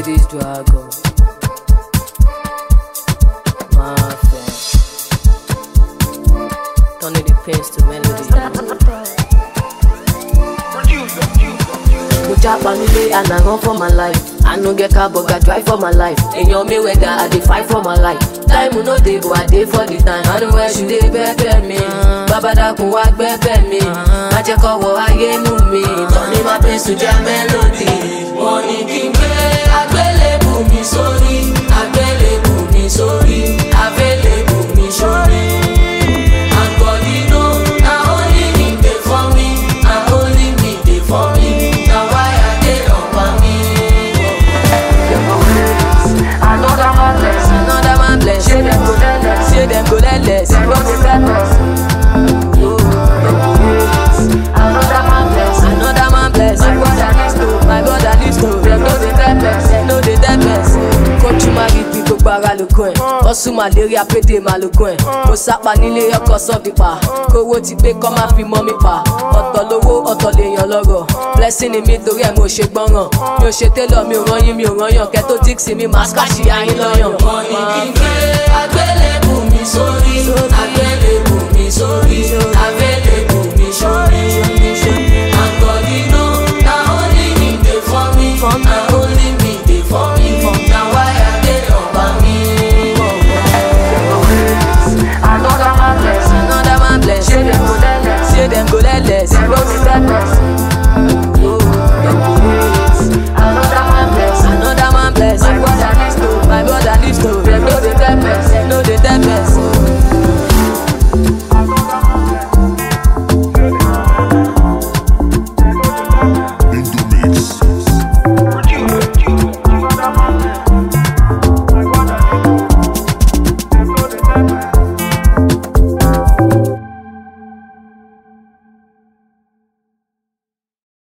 this dragon. My friend. Turning the pains to melody. Japa me and I run for my life. I no get car but I drive for my life. In your me weather I dey fight for my life. Time no dey but I dey for the time. I know where she dey bebe me. Baba dákun wá gbẹ́bẹ̀ mi. Má jẹ́ kọ́wọ́ ayé mú mi. Turning my pains to jam melody. Wọ́n ní kí n gbé àgbélébù mi sórí. Àgbélébù mi sórí. Àgbélébù mi sórí. And God you know, na only me dey for me. Na only me dey for me. Another man bless. Say them go let less. Another man bless. My brother needs to. Them no dey tepes. Coach ma give go gbara lóko ẹ̀. Ọ̀sùn malaria pété ma lóko ẹ̀. Mo sápa nílé ọkọ̀ sọ́ọ̀dì pa. Kówó ti gbé kọ́ máa fi mọ́ mi pa. Ọ̀tọ̀ lówó ọ̀tọ̀ lèèyàn lọ́rọ̀. Blessing ni mi torí ẹ̀ mo ṣe gbọ́ràn. Mi ò ṣe télọ̀ mi ò rányìn mi ò rányàn. Kẹ́tó díksì mi máa ṣkáṣì ayín lọ́yàn. Wọ́n ní kí n gbé àgbélébù mi sórí. Àgbélébù mi sórí.